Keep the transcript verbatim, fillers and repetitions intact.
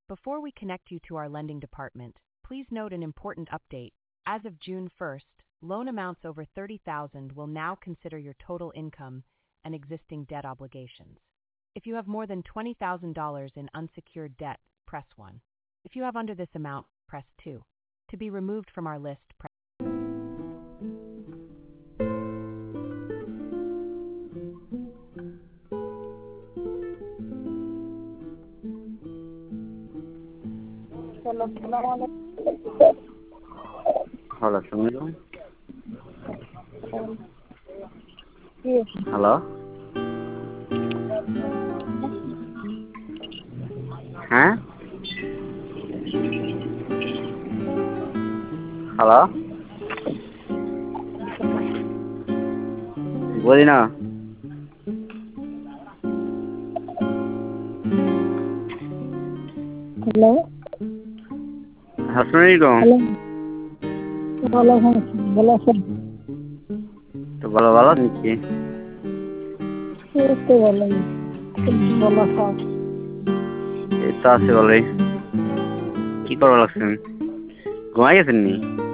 Before we connect you to our lending department, please note an important update. As of June first, loan amounts over thirty thousand dollars will now consider your total income and existing debt obligations. If you have more than twenty thousand dollars in unsecured debt, press one. If you have under this amount, press two. To be removed from our list, press Hello, Shamil. Hello. Huh? Hello. बोली ना. Hello. हंसने को. Hello. Hello. Hello sir. तो बोलो बोलो नीचे. ये तो बोलो. बोलो sir. ये तो ऐसे बोले. की करो लक्ष्मी. घुमाइए फिर नहीं.